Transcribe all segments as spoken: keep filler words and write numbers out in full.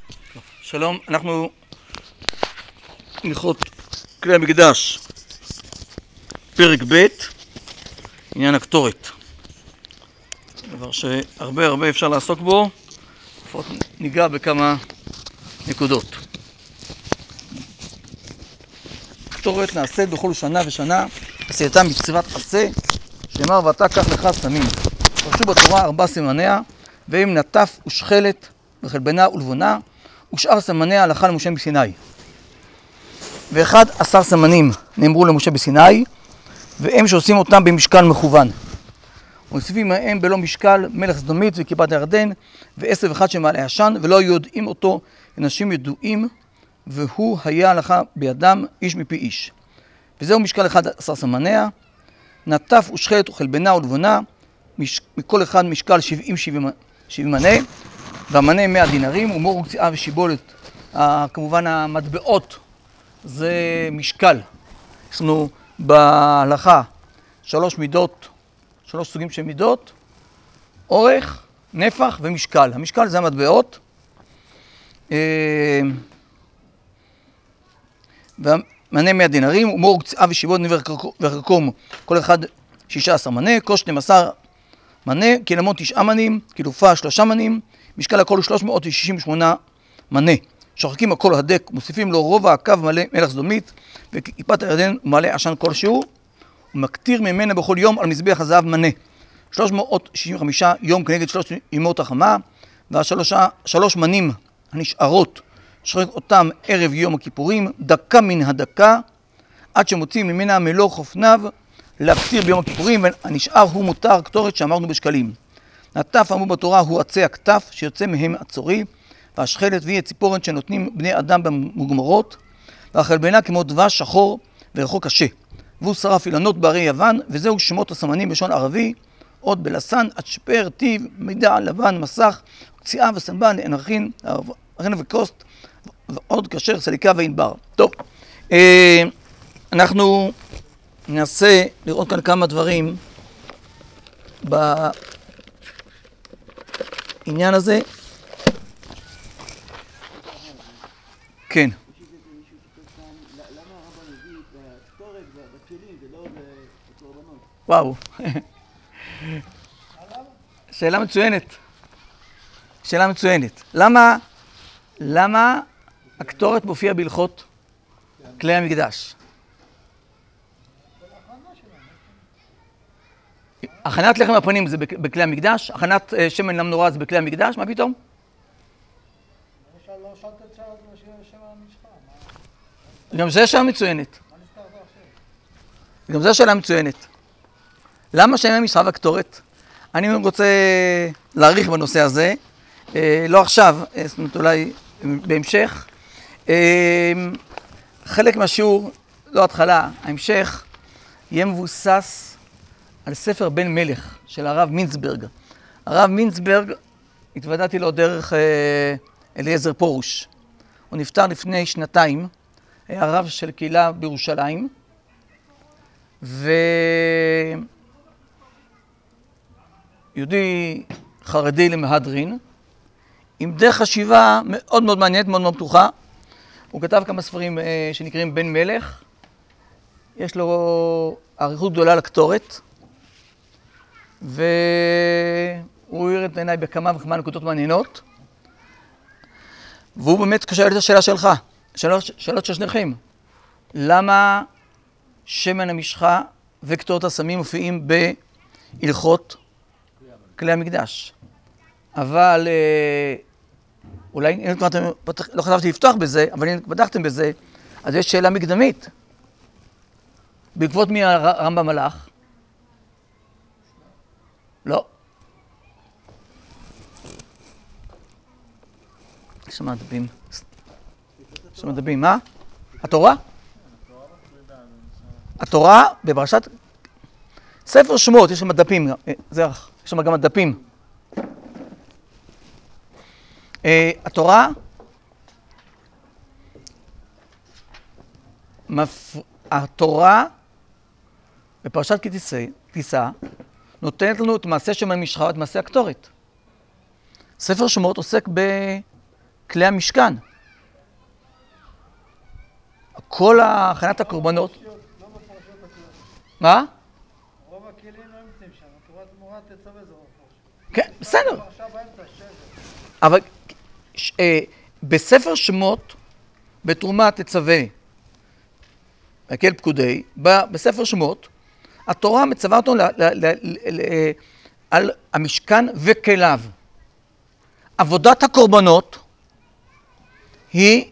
שלום, אנחנו הלכות כלי המקדש, פרק ב', עניין הקטורת. דבר שהרבה הרבה אפשר לעסוק בו, לפחות ניגע בכמה נקודות. הקטורת נעשית בכל שנה ושנה, עשייתה מצוות עשה, שאמר ואתה קח לך סמים. פרשו בתורה ארבע סימניה, והם נטף ושכלת וחלבנה ולבונה, ושאר סימניה הלכה למשה בסיני. ואחד עשר סימנים נאמרו למשה בסיני, והם שעושים אותם במשקל מכוון. ומוסיפים מהם בלא משקל מלך סדומית וכיפת הירדן, ועשב אחד שמעלה עשן, ולא יודעים אותו אנשים ידועים, והוא היה הלכה בידם איש מפי איש. וזהו משקל אחד עשר סימניה, נטף ושכלת וחלבנה ולבונה, מש... מכל אחד משקל שבעים שבעים מנה, והמנה מאה דינרים, ומור וקציעה ושיבולת. אה, כמובן המטבעות זה משקל. יש לנו בהלכה שלוש מידות, שלוש סוגים של מידות, אורך, נפח ומשקל. המשקל זה המטבעות. והמנה מאה דינרים, ומור וקציעה ושיבולת וחרקום, כל אחד שישה עשר מנה, כוס שנים עשר מנה, קינמון תשעה מנים, קילופה שלושה מנים, משקל הכל הוא שלוש מאות שישים ושמונה מנה. שוחקים הכל הדק, מוסיפים לו רובע הקו מלא מלך סדומית, וכיפת הירדן מלא עשן כלשהו, ומקטיר ממנה בכל יום על מזבח הזהב מנה. שלוש מאות שישים וחמישה יום כנגד שלוש ימות החמה, והשלוש מנים הנשארות, שוחק אותם ערב יום הכיפורים, דקה מן הדקה, עד שמוצאים ממנה מלוא חופניו, להקטיר ביום הכיפורים, והנשאר הוא מותר קטורת שאמרנו בשקלים. נטף אמרו בתורה הוא עצי הכתף שיוצא מהם הצורי, והשכלת והיא הציפורן שנותנים בני אדם במוגמרות, והחלבנה כמו דבש שחור ורחוק קשה. והוא שרף אילנות בערי יוון, וזהו שמות הסמנים בשון ערבי, עוד בלסן, אצ'פר, טיב, מידע, לבן, מסך, קציעה וסנבן, אנרכין, ארנה וקוסט, ועוד כאשר סליקה וענבר. טוב, אה, אנחנו ננסה לראות כאן כמה דברים בעניין הזה. כן. וואו. שאלה מצוינת. שאלה מצוינת. למה, למה הקטורת מופיע בהלכות כלי המקדש? הכנת לחם הפנים זה בכלי המקדש, הכנת שמן למנורה זה בכלי המקדש, מה פתאום? גם זה שאלה מצוינת. גם זה שאלה מצוינת. למה שם המשחה והקטורת? אני רוצה להאריך בנושא הזה, לא עכשיו, זאת אומרת אולי בהמשך. חלק מהשיעור, לא התחלה, ההמשך יהיה מבוסס על ספר בן מלך של הרב מינצברג. הרב מינצברג, התוודעתי לו דרך אליעזר פורוש. הוא נפטר לפני שנתיים, היה רב של קהילה בירושלים, ויהודי חרדי למהדרין, עם דרך חשיבה מאוד מאוד מעניינת, מאוד מאוד פתוחה. הוא כתב כמה ספרים שנקראים בן מלך, יש לו אריכות גדולה לקטורת, והוא העיר את עיניי בכמה וכמה נקודות מעניינות, והוא באמת שואל את השאלה שלך, שאלות, שאלות של שניכם. למה שמן המשחה וקטורת הסמים מופיעים בהלכות כלי המקדש? אבל אולי, לא חשבתי לפתוח בזה, אבל אם פתחתם בזה, אז יש שאלה מקדמית. בעקבות מי הרמב"ם הלך? לא. יש שם דפים. יש שם דפים, מה? התורה? התורה בפרשת ספר שמות, יש שם דפים, יש שם גם דפים. התורה התורה בפרשת כי תישא נותנת לנו את מעשה שמן המשחה ואת מעשה הקטורת. ספר שמות עוסק בכלי כלי המשכן. כל הכנת הקורבנות... מה? רוב הכלים לא נמצאים שם, תורת מורה תצווה זה רוב פרשה. כן, בסדר. פרשה באמצע, שבר. אבל בספר שמות, בתרומה תצווה, מקל פקודי, בספר שמות, התורה מצווה אותו על המשכן וכליו. עבודת הקורבנות היא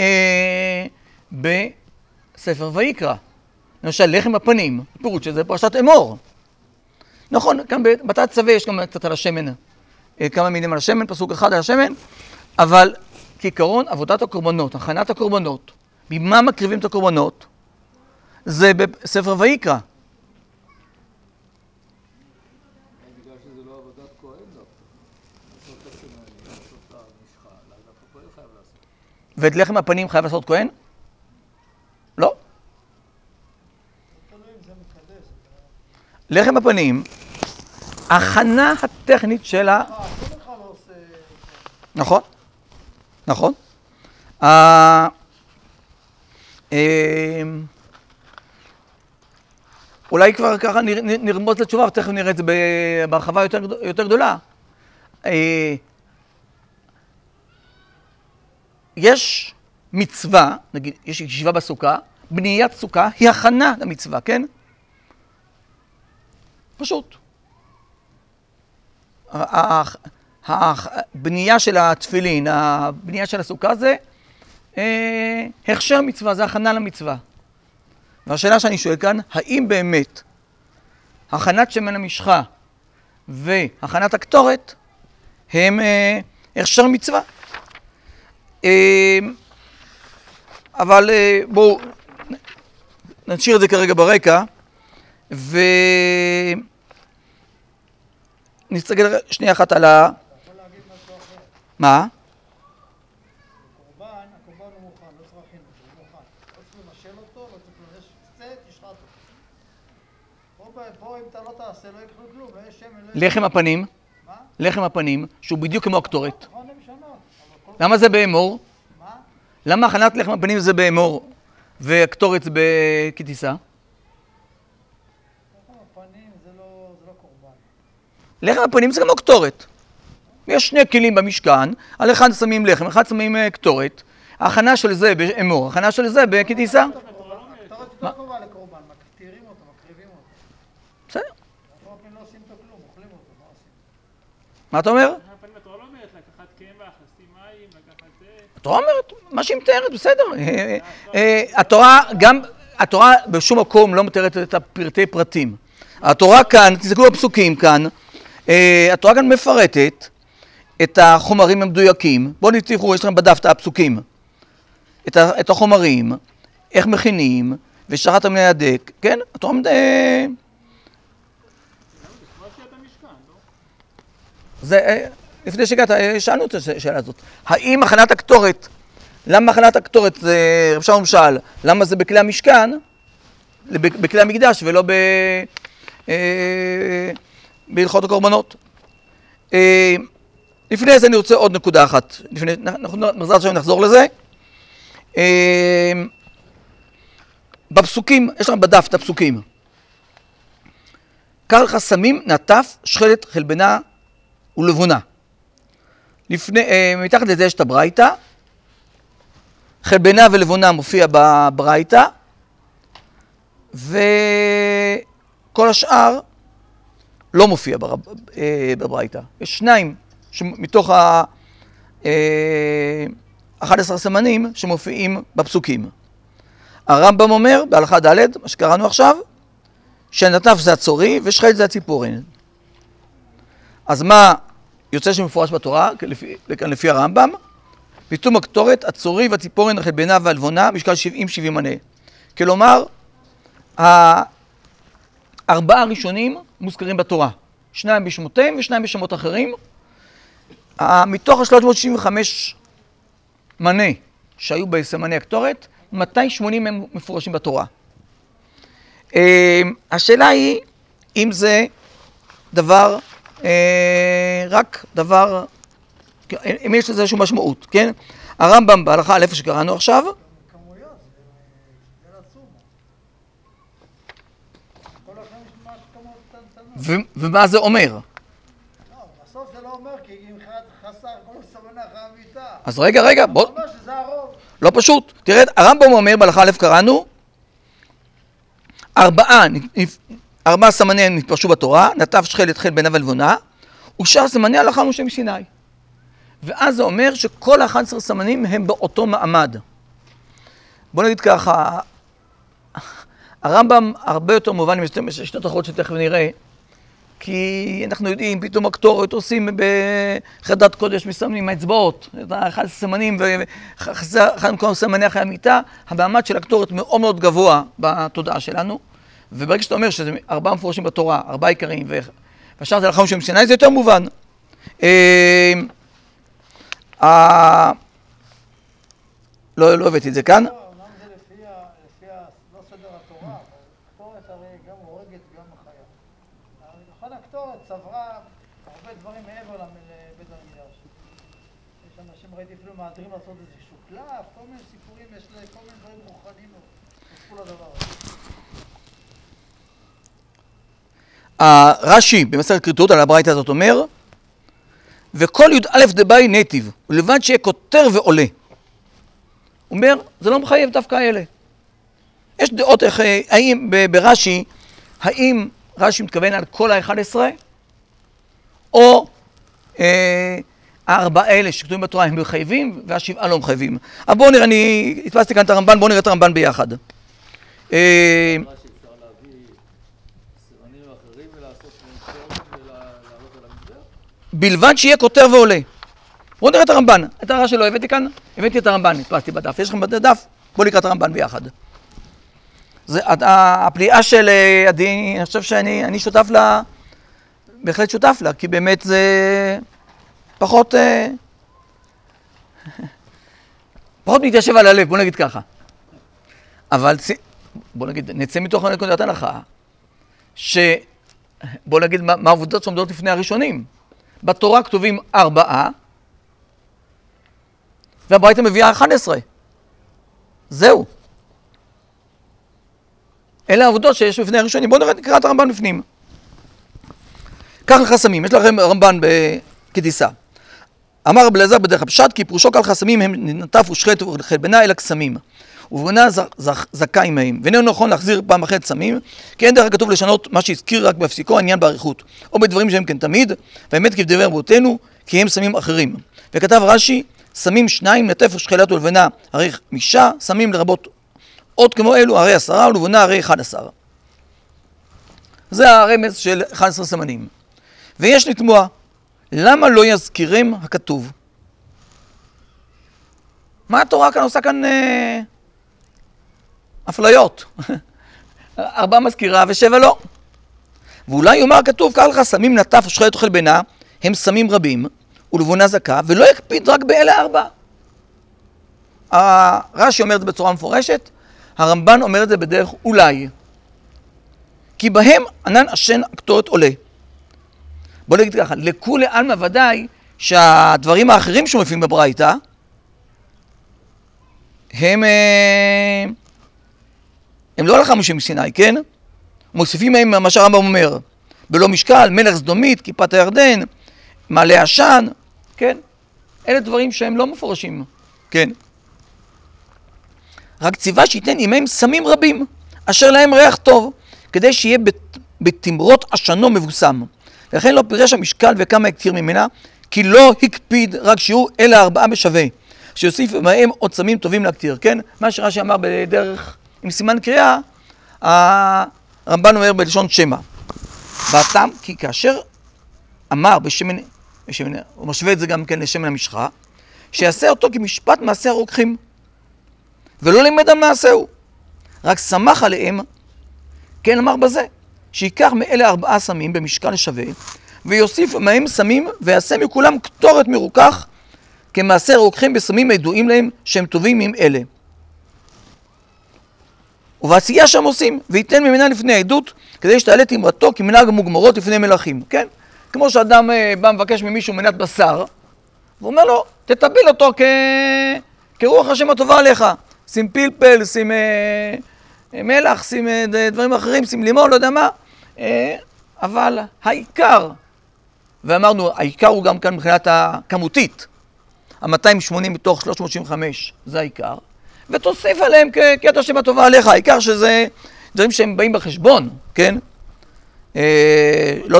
בספר ויקרא. למשל, לחם הפנים, פירוט שזה פרשת אמור. נכון, כאן בתת צווה יש גם קצת על השמן, כמה מילים על השמן, פסוק אחד על השמן, אבל כעיקרון עבודת הקורבנות, הכנת הקורבנות, ממה מקריבים את הקורבנות, זה בספר ויקרא. בגלל שזה לא עבודת כהן דווקא. לעשות את השמיים, לעשות את המשחה, דווקא כהן חייב לעשות. ואת לחם הפנים חייב לעשות כהן? לא. לחם הפנים, הכנה הטכנית של ה... נכון, נכון. אולי כבר ככה נרמוז לתשובה, ותכף נראה את זה בהרחבה יותר גדולה. יש מצווה, נגיד, יש ישיבה בסוכה, בניית סוכה היא הכנה למצווה, כן? פשוט. הבנייה של התפילין, הבנייה של הסוכה זה הכשר מצווה, זה הכנה למצווה. והשאלה שאני שואל כאן, האם באמת הכנת שמן המשחה והכנת הקטורת הם הכשר מצווה? אבל בואו נשאיר את זה כרגע ברקע ונסתכל שנייה אחת על ה... אתה יכול להגיד משהו אחר. מה? הקורבן, הקורבן הוא מוכן, לא צריך להכין אותו, הוא מוכן. לא צריך לבשל אותו, לא צריך לבשל, קצת, תשחט אותו. פה אם אתה לא תעשה, לא יקחו כלום, לא יש שמן, לא יש... לחם הפנים, מה? לחם הפנים, שהוא בדיוק כמו הקטורת. נכון, הם שונות. למה זה באמור? מה? למה הכנת לחם הפנים זה באמור והקטורת זה בכתיסה? לחם הפנים זה לא קורבן. לחם הפנים זה כמו קטורת. יש שני כלים במשכן, על אחד שמים לחם, אחד שמים קטורת. ההכנה של זה באמור, ההכנה של זה בכתיסה. הקטורת יותר קרובה לקורבן, מקטירים אותו, מקריבים אותו. בסדר. לחם הפנים לא עושים אותו כלום, אוכלים אותו, מה עושים? מה אתה אומר? לחם הפנים התורה לא אומרת לקחת קמח, לשים מים, לקחת זה... התורה אומרת, מה שהיא מתארת, בסדר. התורה גם, התורה בשום מקום לא מתארת את הפרטי פרטים. התורה כאן, תסתכלו בפסוקים כאן, התורה כאן מפרטת את החומרים המדויקים. בואו תראו, יש לכם בדף את הפסוקים. את החומרים, איך מכינים, ושחט מן ההדק, כן? התורה מד... זה, לפני שהגעת, שאלנו את השאלה הזאת. האם הכנת הקטורת, למה הכנת הקטורת, רב שלום שאל, למה זה בכלי המשכן, בכלי המקדש ולא ב... בהלכות הקורבנות? לפני זה אני רוצה עוד נקודה אחת, לפני, אנחנו מחזר עכשיו נחזור לזה. בפסוקים, יש לנו בדף את הפסוקים. קח לך סמים, נטף, שחלת, חלבנה ולבונה. לפני, מתחת לזה יש את הברייתא. חלבנה ולבונה מופיע בברייתא. וכל השאר לא מופיע בברייתא. יש שניים מתוך ה-אחד עשר סמנים שמופיעים בפסוקים. הרמב"ם אומר, בהלכה ד', מה שקראנו עכשיו, שנטף זה הצורי ושחלת זה הציפורן. אז מה יוצא שמפורש בתורה, לפי, לפי הרמב"ם? פיתום הקטורת, הצורי והציפורן, החלבנה והלבונה, משקל שבעים שבעים מנה. כלומר, הארבעה הראשונים מוזכרים בתורה. שניים בשמותיהם ושניים בשמות אחרים. מתוך ה-שלוש מאות שישים וחמש מנה שהיו בסימני הקטורת, מאתיים ושמונים הם מפורשים בתורה. השאלה היא אם זה דבר, רק דבר אם יש לזה איזושהי משמעות, כן? הרמב"ם בהלכה א' שקראנו עכשיו, כמויות, זה עצום. כל לכם יש ממש כמות קטנטנות. ומה זה אומר? לא, בסוף זה לא אומר, כי אם אחד חסר כל סמנה אחרי המיטה. אז רגע, רגע, בוא... אתה אומר שזה הרוב. לא פשוט. תראה, הרמב"ם אומר בהלכה א' קראנו, ארבעה, ארבעה סמני נתפרשו בתורה, נטף שחלת חל בן אבל ועונה, ושאר סמני הלכה משה מסיני. ואז זה אומר שכל אחד עשר סמנים הם באותו מעמד. בוא נגיד ככה, הרמב"ם הרבה יותר מובן עם שתי אחרות שתכף נראה, כי אנחנו יודעים, פתאום הקטורת עושים בחרדת קודש, מסמנים האצבעות, את אחד הסמנים, ואחד מכל סמני אחרי המיטה, המעמד של הקטורת מאוד מאוד גבוה בתודעה שלנו, וברגע שאתה אומר שזה ארבעה מפורשים בתורה, ארבעה עיקרים, והשאר זה הלכה משה מסיני, זה יותר מובן. לא, לא הבאתי את זה כאן. אומנם זה לפי, לא סדר התורה, אבל הקטורת הרי גם הורגת גם החיה. נכון, הקטורת צברה הרבה דברים מעבר לבית המקדש. יש אנשים, ראיתי אפילו מהדרים לעשות איזשהו קלף, כל מיני סיפורים, יש להם כל מיני דברים רוחניים נוספו לדבר הזה. רש"י במסכת כריתות על הברייתא הזאת אומר, וכל י"א דבאי נתיב, ולבד שיהיה כותר ועולה. הוא אומר, זה לא מחייב דווקא האלה. יש דעות איך, האם ברש"י, האם רש"י מתכוון על כל ה-אחד עשר, או אה, הארבעה האלה שכתובים בתורה הם מחייבים, והשבעה לא מחייבים. אבל בואו נראה, אני התפסתי כאן את הרמב"ן, בואו נראה את הרמב"ן ביחד. אה, בלבד שיהיה כותר ועולה. בואו נראה את הרמב"ן. את הרע שלא הבאתי כאן, הבאתי את הרמב"ן, התפסתי בדף. יש לכם בדף? בואו נקרא את הרמב"ן ביחד. זה, הפליאה של עדי, אני חושב שאני אני שותף לה, בהחלט שותף לה, כי באמת זה פחות, פחות מתיישב על הלב, בואו נגיד ככה. אבל בואו נגיד, נצא מתוך נקודת הנחה, שבואו נגיד מה העובדות שעומדות לפני הראשונים. בתורה כתובים ארבעה, והברייתא מביאה אחד עשר. זהו. אלה העבודות שיש בפני הראשונים. בואו נקרא את הרמב"ן בפנים. כך לחסמים, יש לכם רמב"ן כדיסה. אמר רבי אלעזר בדרך הפשט, כי פירושו כל חסמים הם נטף ושחט וחלבנה אל הקסמים. ובונה זכה עמהם. ואיננו נכון להחזיר פעם אחת סמים, כי אין דרך כתוב לשנות מה שהזכיר רק בהפסיקו העניין באריכות, או בדברים שהם כן תמיד, והאמת כבדבר רבותינו, כי הם סמים אחרים. וכתב רש"י, סמים שניים, נטף ושחלת ולבנה הרי חמישה, סמים לרבות עוד כמו אלו, הרי עשרה, ולבנה הרי אחד עשר. זה הרמז של אחד עשר סמנים. ויש לתמוע, למה לא יזכירם הכתוב? מה התורה כאן עושה כאן אה, אפליות? ארבע מזכירה ושבע לא. ואולי יאמר כתוב, כך לך סמים נטף ושחלת וחלבנה, הם סמים רבים, ולבונה זכה, ולא יקפיד רק באלה ארבע. הרש"י אומר את זה בצורה מפורשת, הרמב"ן אומר את זה בדרך אולי. כי בהם ענן עשן הקטורת עולה. בוא נגיד ככה, לכולי עלמא ודאי שהדברים האחרים שמופיעים בברייתא, הם, הם לא הלכה משה מסיני, כן? מוסיפים מהם מה שהרמב"ם אומר, בלא משקל, מלך סדומית, כיפת הירדן, מעלה עשן, כן? אלה דברים שהם לא מפורשים, כן? רק ציווה שייתן עמהם סמים רבים, אשר להם ריח טוב, כדי שיהיה בתמרות עשנו מבוסם. ולכן לא פירש המשקל וכמה הקטיר ממנה, כי לא הקפיד רק שיעור אלא ארבעה בשווה, שיוסיף מהם עוד סמים טובים להקטיר, כן? מה שרש"י אמר בדרך, עם סימן קריאה, הרמב"ן אומר בלשון שמע. והטעם, כי כאשר אמר בשמן, בשמן, הוא משווה את זה גם כן לשמן המשחה, שיעשה אותו כמשפט מעשה הרוקחים, ולא לימדם מעשהו, רק שמח עליהם, כן אמר בזה, שיקח מאלה ארבעה סמים במשקל שווה, ויוסיף מהם סמים, ויעשה מכולם קטורת מרוכך, כמעשה רוקחים בסמים הידועים להם, שהם טובים עם אלה. ובעשייה שם עושים, וייתן ממנה לפני העדות, כדי שתעלה תמרתו כמנהג המוגמרות לפני מלכים, כן? כמו שאדם בא מבקש ממישהו מנת בשר, והוא אומר לו, תטביל אותו כ... כרוח השם הטובה עליך. שים פלפל, שים אה, מלח, שים אה, דברים אחרים, שים לימון, לא יודע מה. אה, אבל העיקר, ואמרנו, העיקר הוא גם כאן מבחינת הכמותית, ה-מאתיים ושמונים מתוך שלוש מאות שבעים וחמש, זה העיקר. ותוסיף עליהם כקטע השם הטובה עליך, העיקר שזה דברים שהם באים בחשבון, כן? אה, לא...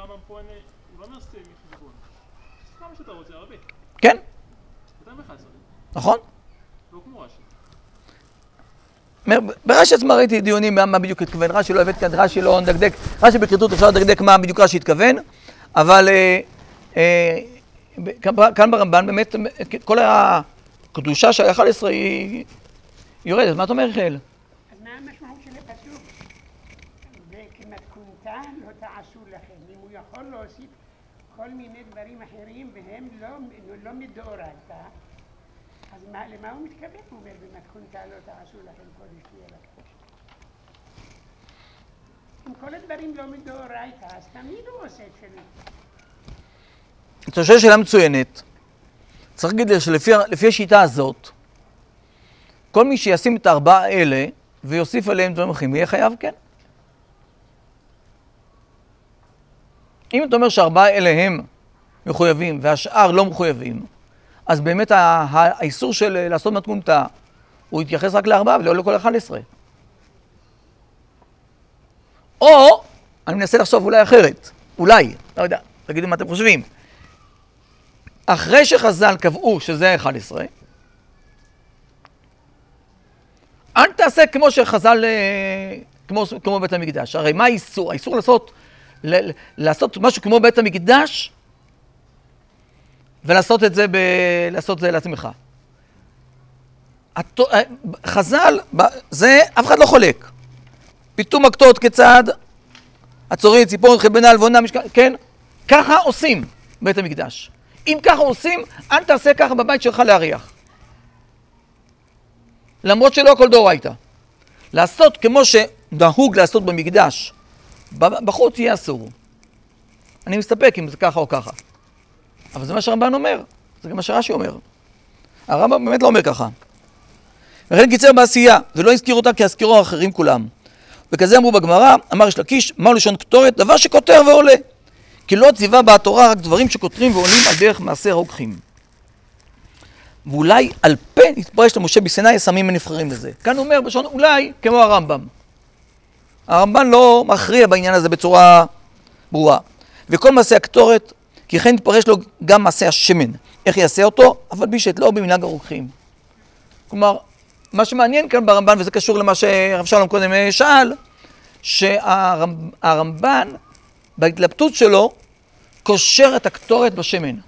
כן? נכון? ברש"י עצמה ראיתי דיונים מה בדיוק התכוון, רש"י לא הבאת כאן, רש"י לא נדקדק, רש"י בכריתות אפשר לדקדק מה בדיוק רש"י התכוון, אבל כאן ברמב"ן באמת כל הקדושה של ה-אחד עשר היא יורדת. מה אתה אומר, יחיאל? אז מה המשמעות של הפסוק? וכמתכונתה לא תעשו לכם. אם הוא יכול להוסיף כל מיני דברים אחרים והם לא מדאורייתא, אז למה הוא מתכוון? הוא אומר, במתכונתה לא תעשו לכם קודש תהיה לכם. אם כל הדברים לא מדאורייתא, אז תמיד הוא עושה תפילין. אתה שואל שאלה מצוינת. צריך להגיד שלפי השיטה הזאת, כל מי שישים את הארבעה האלה ויוסיף עליהם דברים אחרים, יהיה חייב? כן. אם אתה אומר שהארבעה האלה הם מחויבים והשאר לא מחויבים, אז באמת האיסור של לעשות מתכונתה, הוא יתייחס רק לארבעה ולא לכל אחד עשרה. או, אני מנסה לחשוב אולי אחרת, אולי, לא יודע, תגידו מה אתם חושבים. אחרי שחז"ל קבעו שזה אחד עשר, אל תעשה כמו שחז"ל, כמו, כמו בית המקדש. הרי מה האיסור? האיסור לעשות, ל, לעשות משהו כמו בית המקדש, ולעשות את זה, ב, לעשות את זה לעצמך. הת, חז"ל, זה אף אחד לא חולק. פיתום הקטורת כצד, הצורית, ציפורן, חלבנה, לבונה, משקל, כן? ככה עושים בית המקדש. אם ככה עושים, אל תעשה ככה בבית שלך להריח. למרות שלא הכל דאורייתא. לעשות כמו שנהוג לעשות במקדש, בחוץ יהיה אסור. אני מסתפק אם זה ככה או ככה. אבל זה מה שהרמב"ן אומר, זה גם מה שרש"י אומר. הרמב"ן באמת לא אומר ככה. וכן קיצר בעשייה, ולא הזכיר אותה כי הזכירו האחרים כולם. וכזה אמרו בגמרא, אמר יש לקיש, מה לשון קטורת? דבר שכותר ועולה. כי לא ציווה בתורה רק דברים שכותרים ועולים על דרך מעשה הרוקחים. ואולי על פה נתפרש למשה בסיני הסמים הנבחרים לזה. כאן הוא אומר בשון אולי כמו הרמב"ם. הרמב"ן לא מכריע בעניין הזה בצורה ברורה. וכל מעשה הקטורת, כי כן נתפרש לו גם מעשה השמן. איך יעשה אותו? אבל בישת לא במנהג הרוקחים. כלומר, מה שמעניין כאן ברמב"ן, וזה קשור למה שהרב שלום קודם שאל, שהרמב"ן בהתלבטות שלו קושר את הקטורת בשמן.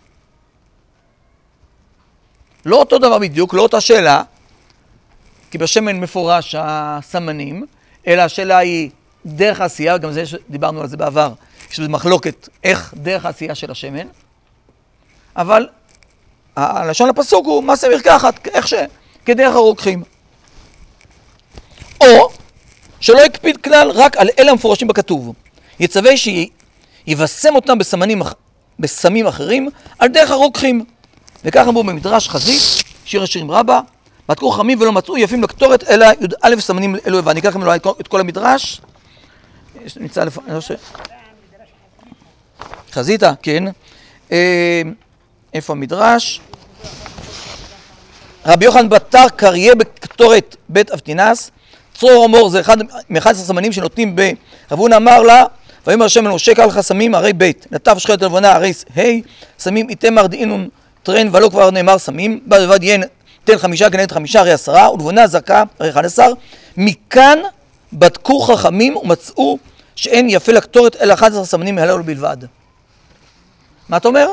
לא אותו דבר בדיוק, לא אותה שאלה, כי בשמן מפורש הסמנים, אלא השאלה היא דרך העשייה, גם זה שדיברנו על זה בעבר, יש לזה מחלוקת איך דרך העשייה של השמן, אבל הלשון הפסוק הוא מעשה מרקחת, איך ש... כדרך הרוקחים. או שלא יקפיד כלל רק על אלה המפורשים בכתוב, יצווה שיבשם אותם בסמנים, בסמים אחרים על דרך הרוקחים. וכך אמרו במדרש חזית, שיר השירים רבה, בדקו חכמים ולא מצאו יפים לקטורת, אלא י"א סמנים אלו הבא. אני אקח לכם אולי את כל המדרש. נמצא לפ... חזיתה, כן. איפה המדרש? רבי יוחנן בתר קריה בקטורת בית אבטינס, צרור המור זה אחד מאחד עשר סמנים שנותנים ב... רב הונא אמר לה, ויאמר השם אל משה קח לך סמים הרי בית, נטף שחרת לבנה הרי ה' סמים איתמר דאינון טרן ולא כבר נאמר סמים, בד בבד יהיה תן חמישה כנגד חמישה הרי עשרה, ולבונה זרקה הרי אחד עשר. מכאן בדקו חכמים ומצאו שאין יפה לקטורת אלא אחד עשר סמנים מהללו בלבד. מה אתה אומר?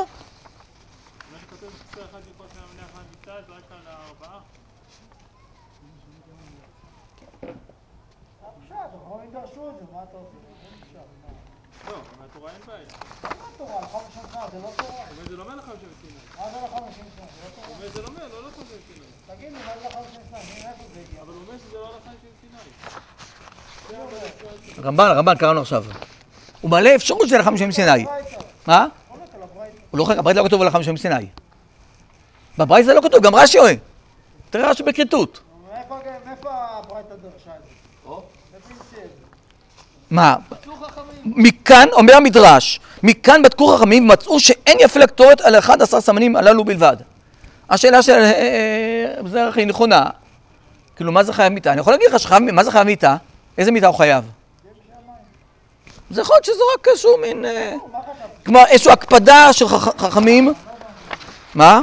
זה לא תורה. זה לא אומר לך חמישים סיני. מה זה לא חמישים סיני? זה לא תורה. זה לא אומר, לא לחמישים סיני. תגיד לי, מה זה לא חמישים סיני? איפה זה הגיע? אבל הוא אומר שזה לא לחמישים סיני. רמב"ן, רמב"ן קראנו עכשיו. הוא מעלה אפשרות שזה לחמישים סיני. מה? הוא לא חלק, הברית לא כתוב על לחמישים סיני. בברייתא זה לא כתוב, גם רש"י אוהב. תראה רש"י בכריתות. מאיפה הברייתא דרשה את זה? מה? מכאן, אומר המדרש, מכאן בדקו חכמים ומצאו שאין יפה לקטורת על אחד עשר סמנים הללו בלבד. השאלה של זה הכי נכונה. כאילו, מה זה חייב מיתה? אני יכול להגיד לך, מה זה חייב מיתה? איזה מיתה הוא חייב? זה יכול להיות שזה רק איזשהו מין... כמו איזושהי הקפדה של חכמים. מה?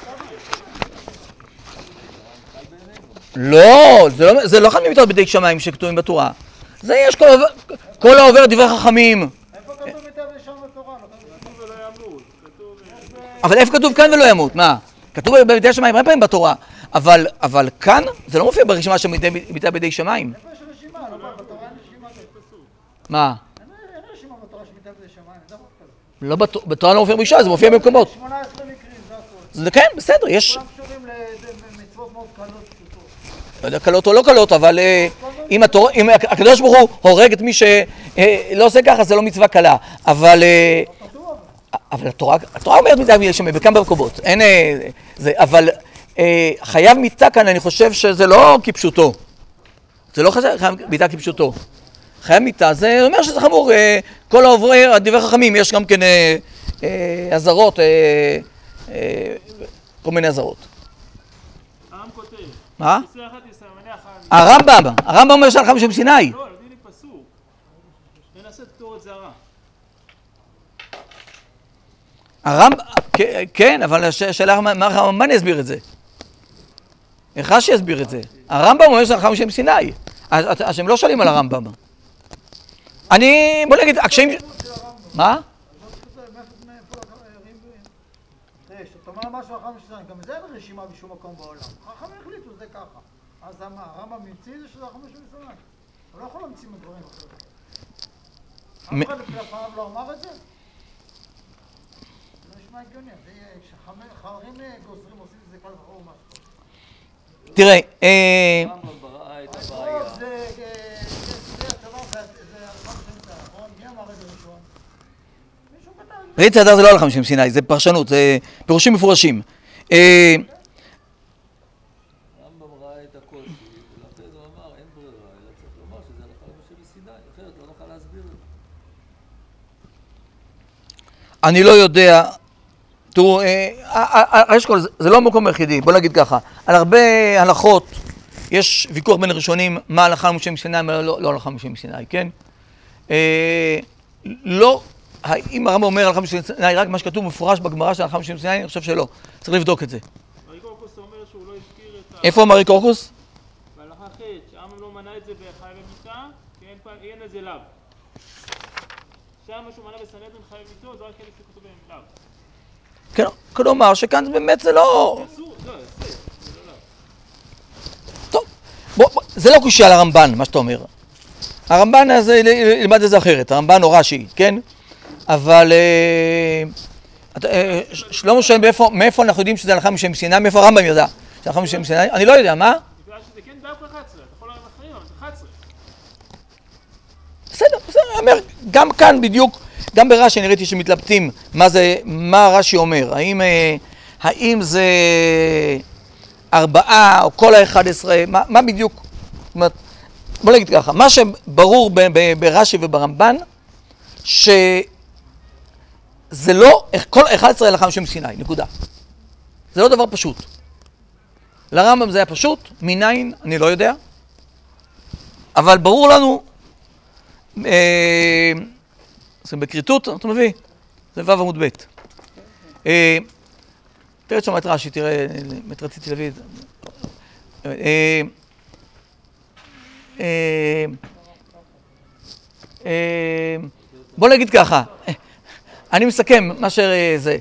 לא, זה לא אחד ממיתות בדי שמיים שכתובים בתורה. זה יש כל העובר דברי חכמים. איפה כתוב מיתה ולשון בתורה? כתוב ולא ימות. אבל איפה כתוב כאן ולא ימות? מה? כתוב בדי שמיים הרבה פעמים בתורה. אבל כאן זה לא מופיע ברשימה של מיתה בדי שמיים. איפה יש רשימה? לא, בתורה אין רשימה כזאת. מה? אין רשימה בתורה של מיתה בדי שמיים, זה דבר כזה. לא, בתורה לא מופיע בראשונה, זה מופיע במקומות. שמונה עשרה מקרים, זה הכל. זה כן, בסדר, יש... כולם קשורים למצוות מאוד קלות פשוטות. לא יודע, קלות או לא קלות, אבל אם הקדוש ברוך הוא הורג את מי שלא עושה ככה, זה לא מצווה קלה. אבל... אבל התורה אומרת מיתה בדי שמיים, בכמה מקומות. אין... אבל חייב מיתה כאן, אני חושב שזה לא כפשוטו. זה לא חייב מיתה כפשוטו. חייב מיתה, זה אומר שזה חמור. כל העוברי, הדברי חכמים, יש גם כן עזרות, כל מיני עזרות. העם כותב. מה? בסדר אחת יסמני אחר. הרמב"ם, הרמב"ם אומר שהלכה משם סיני. לא, נביא לי פסוק. ננסה קטורת זרה. הרמב"ם, כן, אבל השאלה מה הרמב"ם יסביר את זה? איך רש"י יסביר את זה? הרמב"ם אומר שהלכה משם סיני. אז הם לא שואלים על הרמב"ם. אני, בוא נגיד, הקשיים... מה? תראה, שאתה אומר משהו אחר משתיים, גם זה אין רשימה בשום מקום בעולם. חכמים החליטו, זה ככה. אז מה, הרמב"ם ממציא זה שזה החמש משתיים. הוא לא יכול להמציא מדברים אחרים. אף אחד לפניו לא אמר את זה? זה לא נשמע הגיוני, כשחברים גוזרים עושים את זה כל כך או משהו. תראה, הרמב"ם ברא את הבעיה. זה הצבא, זה הלכה משם סיני, נכון? מי אמר את זה ראשון? מישהו כתב. ריצה הדר זה לא הלכה משם סיני, זה פרשנות, זה פירושים מפורשים. הרמב"ם ראה את הקושי, ולאחרי זה הוא אמר, אין ברירה, אלא צריך לומר שזה הלכה משם סיני, אחרת לא נוכל להסביר את זה. אני לא יודע, תראו, אשכול, זה לא המקום היחידי, בוא נגיד ככה, על הרבה הלכות יש ויכוח בין הראשונים מה הלכה משם סיני, מה לא הלכה משם סיני, כן? לא, אם הרמב"ם אומר הלכה משם סיני, רק מה שכתוב מפורש בגמרא של הלכה משם סיני, אני חושב שלא, צריך לבדוק את זה. מרי קורקוס אומר שהוא לא הזכיר את ה... איפה מרי קורקוס? בהלכה ח' שהעם לא מנה את זה בחייב מיתה, כי אין לזה לאו. שם משהו מנה בסנהדרין חייב מיתו, זה רק כאלה שכתוב בהם לאו. כן, כלומר שכאן באמת זה לא... זה אסור, לא, זה, זה לא לאו. טוב, בוא, בוא, זה לא קושי על הרמב"ן, מה שאתה אומר. הרמב"ן הזה ילמד את זה אחרת, הרמב"ן או רש"י, כן? אבל... שלמה שואל מאיפה אנחנו יודעים שזה הלכה משם סיני, מאיפה הרמב"ם יודע שזה הלכה משם סיני? אני לא יודע, מה? בגלל שזה כן דווקא אחת עשרה, אתה יכול לומר אחרים, אבל זה אחת עשרה. בסדר, בסדר, אני אומר, גם כאן בדיוק, גם ברש"י אני ראיתי שמתלבטים מה זה, מה רש"י אומר, האם, האם זה ארבעה או כל ה-אחד עשר, מה, מה בדיוק, זאת אומרת, בוא נגיד ככה, מה שברור ברש"י וברמב"ן, שזה לא, כל ה-אחד עשר הלכה משם סיני, נקודה. זה לא דבר פשוט. לרמב"ם זה היה פשוט, מניין, אני לא יודע, אבל ברור לנו, זה בכריתות, אתה מביא? זה ו' עמוד ב'. תראה שם את רש"י, תראה, את רציתי להביא את זה. בוא נגיד ככה, אני מסכם מה שזה.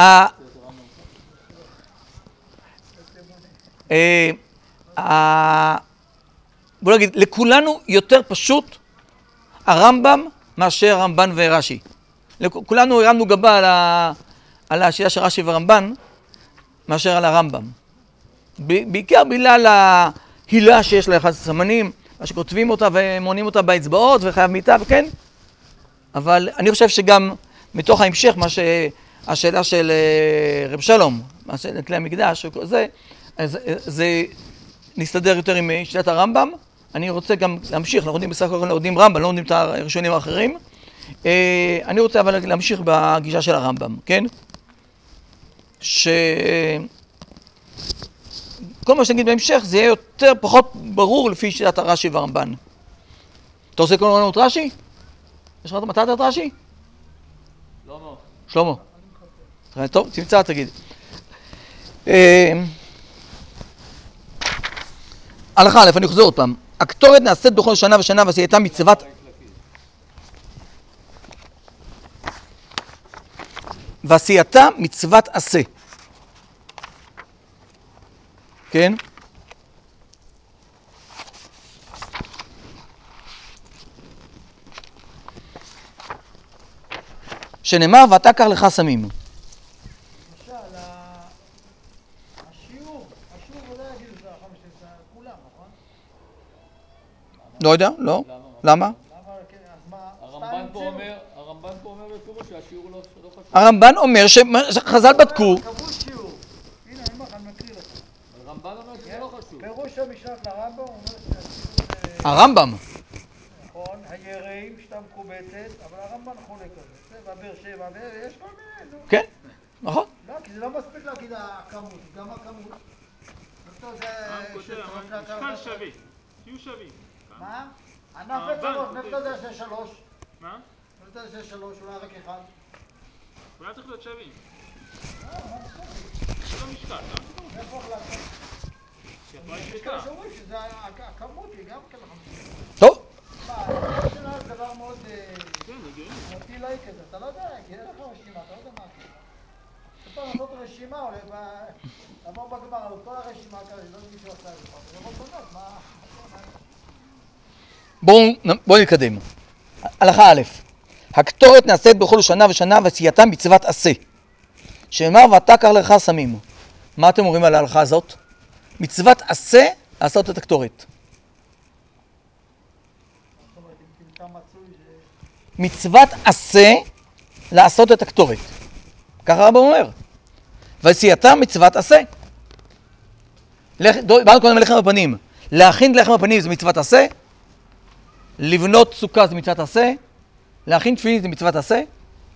בוא נגיד, לכולנו יותר פשוט הרמב"ם מאשר הרמב"ן ורש"י. כולנו הרמנו גבה על, ה... על השיטה של רש"י ורמב"ן מאשר על הרמב"ם. בעיקר בגלל ההילה שיש לאחד הסמנים, מה שכותבים אותה ומונים אותה באצבעות וחייב מיתה וכן. אבל אני חושב שגם מתוך ההמשך, מה השאלה של אה, רב שלום, של כלי המקדש, זה, זה, זה נסתדר יותר עם שיטת הרמב"ם. אני רוצה גם להמשיך, אנחנו יודעים בסך הכל לומדים רמב"ם, לא לומדים את הראשונים האחרים. אה, אני רוצה אבל להמשיך בגישה של הרמב"ם, כן? ש... כל מה שנגיד בהמשך זה יהיה יותר, פחות ברור לפי שיטת הרש"י והרמב"ן. אתה רוצה לקרוא לנו את רש"י? יש לך מתי את רש"י? לא לא. שלמה. טוב, תמצא, תגיד. הלכה א', אני חוזר עוד פעם. הקטורת נעשית בכל שנה ושנה ועשייתה מצוות... ועשייתה מצוות עשה. כן? שנאמר, ואתה קח לך סמים. למשל, השיעור, השיעור הוא לא יגיד את זה חמש עשרה, כולם, נכון? לא יודע, לא. למה? למה, כן, אז מה? הרמב"ן פה אומר, הרמב"ן פה אומר בפירוש שהשיעור לא חשוב. הרמב"ן אומר שחז"ל בדקו. קבעו שיעור. הנה, אני אומר, אני מקריא לך. הרמב"ן אומר שזה לא חשוב. פירוש המשנת לרמב"ם אומר שהשיעור... הרמב"ם. נכון, היראים, שתה מקובצת, אבל הרמב"ן חולק על זה. והבאר שבע, ויש כל מיני, נו. כן, נכון. לא, כי זה לא מספיק להגיד הכמות, גם הכמות. משקל שווה, תהיו שווים. מה? הנפט שלוש, נפט הזה זה שלוש. מה? נפט הזה זה שלוש, אולי רק אחד. אולי צריך להיות שווים. לא, מה בסדר? זה לא משקל, לא? איפה החלטת? שיכולה יש לשקע. כאלה שאומרים שזה הכמות היא גם כאלה חמישים. טוב. מה, הדבר שלה זה דבר מאוד... כן, הגיוני. מוטילאי כזה, אתה לא יודע, כי אין לך רשימה, אתה לא יודע מה הכיפה. אתה פעם לעשות רשימה, או לעבור בגמר על כל הרשימה כזה, לא יודע מישהו עשה את זה, זה לא באמת, מה... בואו נתקדם. הלכה א', הקטורת נעשית בכל שנה ושנה ועשייתה מצוות עשה. שאמר ואתה קח לך סמים. מה אתם אומרים על ההלכה הזאת? מצוות עשה לעשות את הקטורת. מצוות עשה לעשות את הקטורת. ככה הרמב"ם אומר. ועשייתה מצוות עשה. באנו קודם לחם בפנים. להכין לחם בפנים זה מצוות עשה. לבנות סוכה זה מצוות עשה. להכין תפילין זה מצוות עשה. זה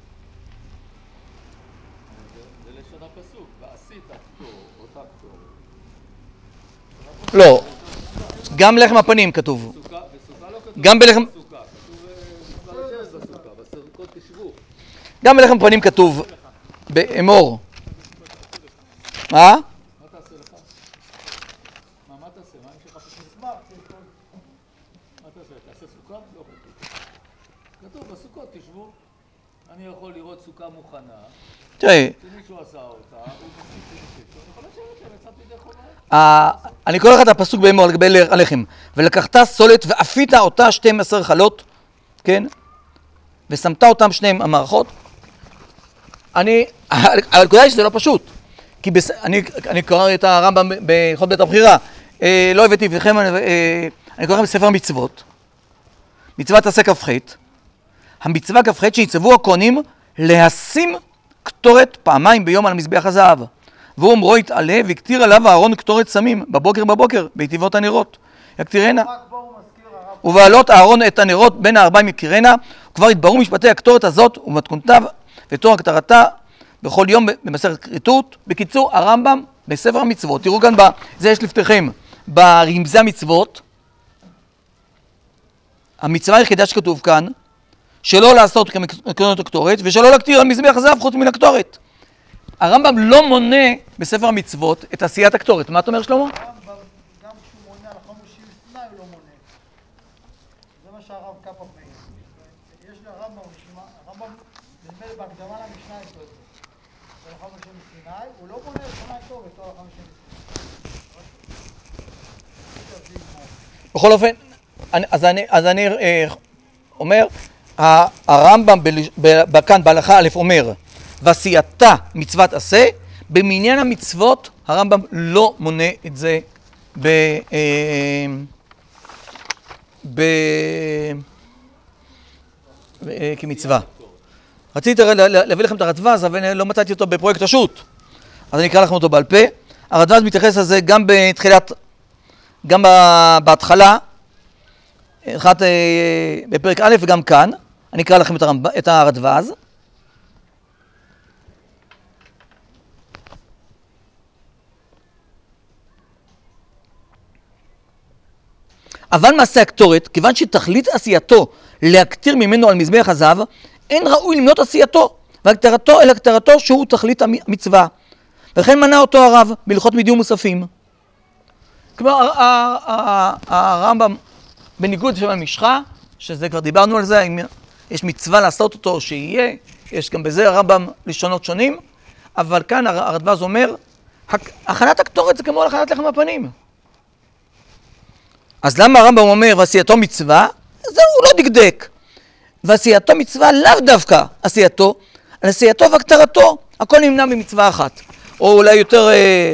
לשון הפסוק, ועשית קטור, אותה קטורת. לא. גם לחם הפנים כתוב. בסוכה לא כתוב גם בלחם... בסוכה, כתוב מצווה לשבת בסוכה, בסוכות תשבו. גם בלחם הפנים כתוב באמור. מה? מה תעשה לך? מה, מה תעשה? מה המשך הפסוק? מה תעשה? תעשה סוכה? לא כתוב. כתוב, בסוכות תשבו. אני יכול לראות סוכה מוכנה. תראה. שמישהו עשה אותה, הוא מספיק שמישהו. אני יכול לשבת שם, יצאת ידי חובה. אני קורא לך את הפסוק באמור לגבי הלחם. ולקחת סולת ואפית אותה שתים עשר חלות, כן? ושמת אותם שניהם המערכות. אני, הנקודה היא שזה לא פשוט. כי בס... אני, אני קורא את הרמב"ם בהלכות בית הבחירה. אה, לא הבאתי בפניכם, אה, אני קורא בספר מצוות. מצוות עשה כ"ח. המצווה כ"ח שיצוו הכהנים להשים קטורת פעמיים ביום על מזבח הזהב. והוא אומרו יתעלה והקטיר עליו אהרון קטורת סמים בבוקר בבוקר ביתיבות הנרות. יקטירנה. ובעלות אהרון את הנרות בין הארבעים יקטירנה. כבר התבררו משפטי הקטורת הזאת ומתכונתיו ותור הקטרתה בכל יום במסכת כריתות. בקיצור, הרמב"ם בספר המצוות, תראו כאן, זה יש לפתיכם, ברמזי המצוות, המצווה היחידה שכתוב כאן, שלא לעשות כמקנות הקטורת, ושלא להקטיר על מזבח הזהב חוץ מן הקטורת. הרמב"ם לא מונה בספר המצוות את עשיית הקטורת. מה אתה אומר, שלמה? הרמב"ם, גם כשהוא מונה על חומש של סיני, הוא לא מונה. זה מה שהרב קפח מעיר. יש לרמב"ם רשימה, הרמב"ם נדמה לי בהקדמה למשנה יש לו את זה. זה על חומש של סיני, הוא לא מונה את שנה הקטורת, או על חומש של סיני. בכל אופן, אז אני, אז אני אה, אומר, הרמב"ם כאן בהלכה א' אומר, ועשייתה מצוות עשה, במניין המצוות הרמב"ם לא מונה את זה ב, אה, ב, ב, כמצווה. רציתי להביא לכם את הרדווז, אבל לא מצאתי אותו בפרויקט השו"ת. אז אני אקרא לכם אותו בעל פה. הרדווז מתייחס לזה גם בתחילת, גם בהתחלה, אחת בפרק א' וגם כאן. אני אקרא לכם את הרדווז. אבל מעשה הקטורת, כיוון שתכלית עשייתו להקטיר ממנו על מזבח הזהב, אין ראוי למנות עשייתו, והקטרתו אל הקטרתו שהוא תכלית המצווה. וכן מנה אותו הרב בהלכות מידי ומוספים. כלומר, הרמב"ם, בניגוד לשם המשחה, שזה כבר דיברנו על זה, אם יש מצווה לעשות אותו שיהיה, יש גם בזה הרמב"ם לשונות שונים, אבל כאן הרדווז אומר, הכנת הקטורת זה כמו הכנת לחם הפנים. אז למה הרמב"ם אומר ועשייתו מצווה? זהו, הוא לא דקדק. ועשייתו מצווה לאו דווקא עשייתו, על עשייתו והקטרתו, הכל נמנע ממצווה אחת. או אולי יותר,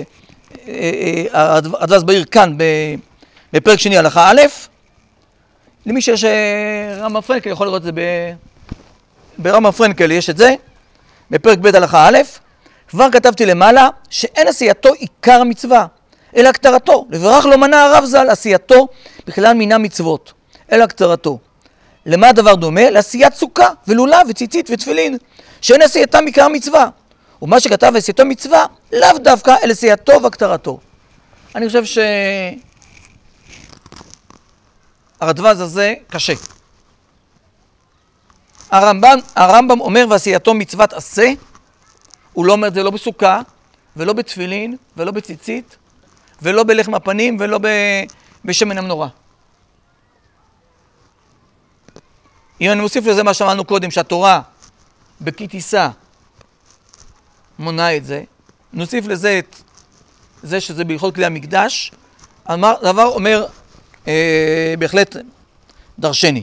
הרדווז בעיר כאן, בפרק שני הלכה א', למי שיש רמב"ם פרנקל יכול לראות את זה ברמב"ם פרנקל, יש את זה, בפרק ב' הלכה א', כבר כתבתי למעלה שאין עשייתו עיקר המצווה, אלא הקטרתו. לברך לא מנע הרב ז"ל עשייתו בכלל מינה מצוות, אלא הקטרתו. למה הדבר דומה? לעשיית סוכה ולולה וציצית ותפילין, שאין עשייתם עיקר המצווה. ומה שכתב עשייתו מצווה, לאו דווקא אל עשייתו והקטרתו. אני חושב שהרדווז הזה קשה. הרמב"ם, הרמב"ם אומר ועשייתו מצוות עשה, הוא לא אומר את זה לא בסוכה, ולא בתפילין, ולא בציצית, ולא בלחם הפנים, ולא בשמן המנורה. אם אני מוסיף לזה מה שאמרנו קודם, שהתורה בכי תישא מונה את זה, נוסיף לזה את זה שזה בהלכות כלי המקדש, הדבר אומר אה, בהחלט דרשני.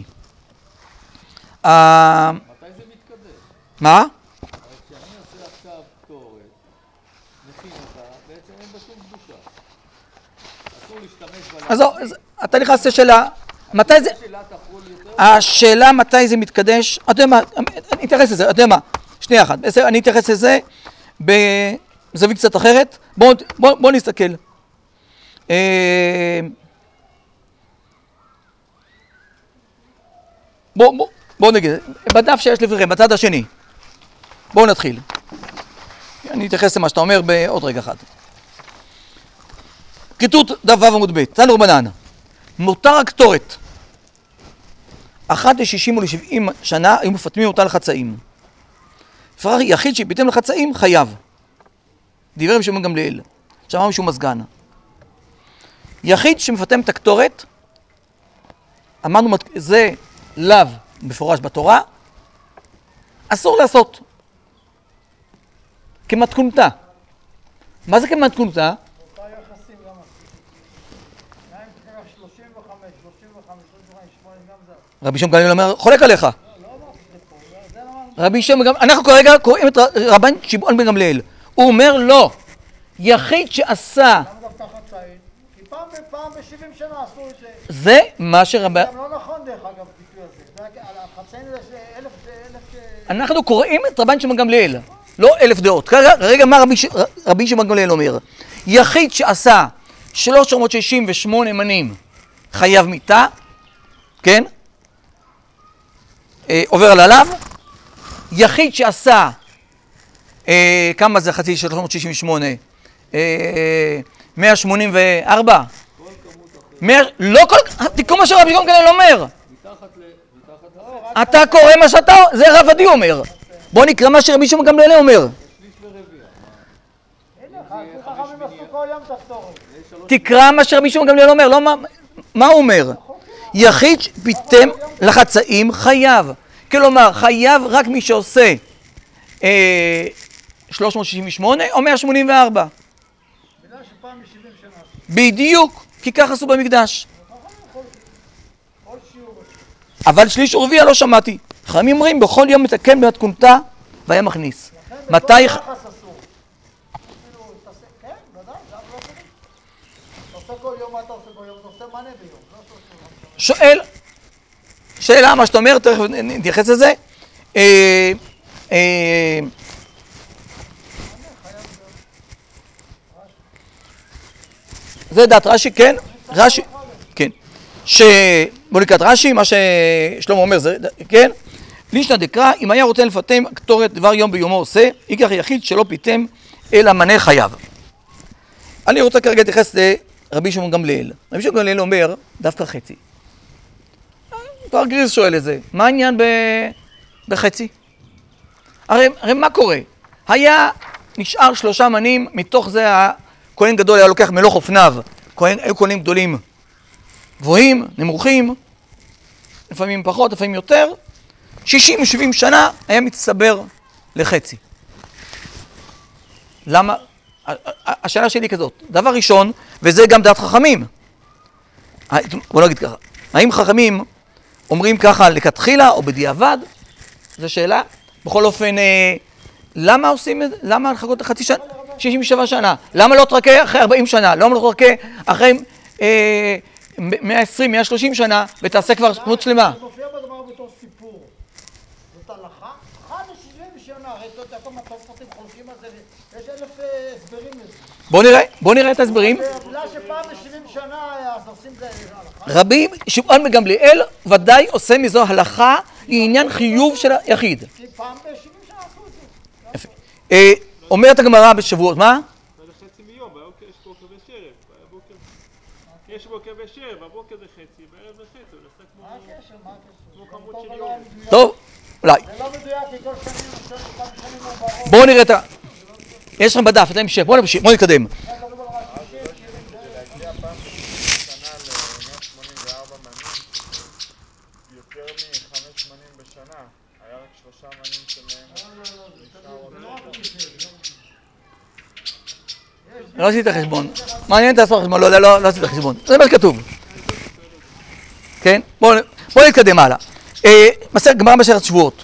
אה, מתי זה מתקדש? מה? הרי כשאני עושה עכשיו קטורת, מכין אותה, בעצם אין בה שום קדושה. אסור להשתמש בה. אז זהו, אתה נכנס לשאלה, מתי זה... השאלה תחול יותר... השאלה מתי זה מתקדש, אתה יודע מה, אני אתייחס לזה, אתה יודע מה, שנייה אחת, אני אתייחס לזה בזווית קצת אחרת, בואו בוא, בוא נסתכל. בואו בוא, בוא נגיד, בדף שיש לפניכם, בצד השני, בואו נתחיל. אני אתייחס למה שאתה אומר בעוד רגע אחד. כיתות דף ו' עמוד ב', תנו רבנן, מותר הקטורת. אחת לשישים או לשבעים שנה היו מפטמים אותה לחצאים. לפרח יחיד שפיתם לחצאים חייב. דיבר בשם גמליאל, שאמר משום מזגן. יחיד שמפטם את הקטורת, אמרנו זה לאו מפורש בתורה, אסור לעשות. כמתכונתה. מה זה כמתכונתה? אותה יחסים גם עשו. גם אם תקרא שלושים וחמש, שלושים וחמש, שלושים וחמש, שמונה, גם זה. רבי שמעון גמליאל אומר, חולק עליך. לא אמרתי את זה פה, זה לא אמרתי. רבי שמעון גמליאל, אנחנו כרגע קוראים את רבן שמעון בן גמליאל. הוא אומר לא, יחיד שעשה... למה דווקא חצאית? כי פעם בפעם ב-שבעים שנה עשו את זה. זה מה שרבי... זה גם לא נכון דרך אגב, ביטוי הזה. זה על החצאין זה אלף... אנחנו קוראים את רבן שמעון גמליאל, לא אלף דעות. כרגע מה רבי, ש... רבי שמעון גמליאל אומר? יחיד שעשה שלוש מאות שישים ושמונה מנים חייב מיתה, כן? אה, עובר על עליו. יחיד שעשה, אה, כמה זה חצי של שלוש מאות שישים ושמונה? אה, מאה שמונים וארבע? כל כמות אחרת. מאה... לא כל... תקרוא מה שרבי שמעון גמליאל אומר. מתחת ל... מתחת לחצי. אתה קורא מה שאתה... זה רב עדי אומר. בוא נקרא מה שרבי שמעון גמליאל אומר. שליש ורביע. הנה, חכמים עשו כל יום תחתורת. תקרא מה שרבי שמעון גמליאל אומר, לא מה... מה הוא אומר? יחיד פיתם לחצאים חייב. כלומר, חייב רק מי שעושה אה, שלוש מאות שישים ושמונה או מאה שמונים וארבע. בגלל שפעם ב-שבעים שנה עשו. בדיוק, כי כך עשו במקדש. כל שיעור. אבל שליש ורביע לא שמעתי. חכמים אומרים, בכל יום מתקן במתכונתה והיה מכניס. מתי... בכל יחס אסור. אפילו, תעשה, כן, ודאי, זה לא צריך. אתה עושה כל יום, מה אתה עושה כל יום? אתה עושה מנה ביום. לא שלושים. שואל, שאלה מה שאתה אומר, תכף נתייחס לזה. אה, אה, זה דעת רש"י, כן, רש"י, כן, שבוא נקרא את רש"י, מה ששלמה אומר זה, כן, לישנא דקרא, אם היה רוצה לפתם קטורת דבר יום ביומו עושה, ייקח יחיד שלא פיתם אלא מנה חייו. אני רוצה כרגע להתייחס לרבי שמעון גמליאל. רבי שמעון גמליאל אומר דווקא חצי. כבר גריז שואל את זה, מה העניין ב... בחצי? הרי, הרי מה קורה? היה נשאר שלושה מנים, מתוך זה הכהן גדול היה לוקח מלוך אופניו, כהן, היו כהנים גדולים גבוהים, נמוכים, לפעמים פחות, לפעמים יותר, שישים שבעים שנה היה מצטבר לחצי. למה? השאלה שלי היא כזאת, דבר ראשון, וזה גם דעת חכמים, בוא נגיד ככה, האם חכמים אומרים ככה לכתחילה או בדיעבד? זו שאלה. בכל אופן, למה עושים את זה? למה לחכות חצי שנה? שישים ושבע שנה. למה לא תרקה אחרי ארבעים שנה? למה לא תרקה אחרי אה, מאה ועשרים, מאה ושלושים שנה ותעשה כבר שמות שלמה? זה מופיע בגמרא בתור סיפור. זאת הלכה? אחד ל-שבעים שנה, הרי אתה יודע כמה תוספותים חולקים על זה, יש אלף הסברים לזה. בוא נראה, בוא נראה את ההסברים. בגלל שפעם ב-שבעים שנה אז עושים זה הלכה. רבי שמעון גמליאל ודאי עושה מזו הלכה לעניין חיוב של היחיד. כי פעם ב-שבעים שנה עשו את זה. יפה. אומרת הגמרא בשבועות, מה? זה חצי מיום, יש בוקר ושרב, יש בוקר ושרב, הבוקר זה חצי, בערב זה חצי, זה עושה כמו... מה הקשר? מה הקשר? כמו כמות של יום. טוב, אולי. זה לא מדויק, כי כל שנים, כל שנים הוא ברור. בואו נראה את ה... יש לכם בדף, אתם המשך, בואו נמשיך, בואו נתקדם. להגיע פעם בשנה ל-מאה שמונים וארבע מנים, יותר מחמש מנים בשנה, היה רק שלושה מנים שמהם נשאר עוד לא. לא עשית חשבון. מעניין לעשות חשבון, לא, לא, לא עשית חשבון. זה מה שכתוב. כן? בואו נתקדם הלאה. מסכת גמרא במסכת שבועות.